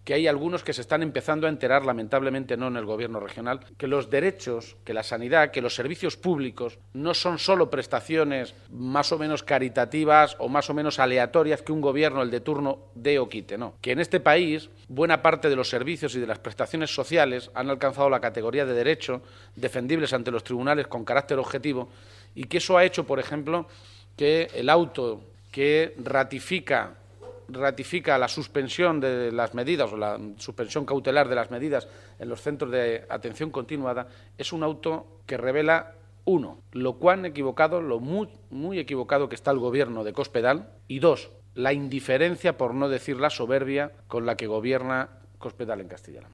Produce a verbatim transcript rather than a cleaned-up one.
que hay algunos que se están empezando a enterar, lamentablemente no en el gobierno regional, que los derechos, que la sanidad, que los servicios públicos no son solo prestaciones más o menos caritativas o más o menos aleatorias que un gobierno, el de turno, dé o quite, no. Que en este país buena parte de los servicios y de las prestaciones sociales han alcanzado la categoría de derecho, defendibles ante los tribunales con carácter objetivo, y que eso ha hecho, por ejemplo, que el auto que ratifica ratifica la suspensión de las medidas o la suspensión cautelar de las medidas en los centros de atención continuada es un auto que revela, uno, lo cuán equivocado, lo muy, muy equivocado que está el gobierno de Cospedal, y dos, la indiferencia, por no decir la soberbia, con la que gobierna Cospedal en Castilla-La Mancha.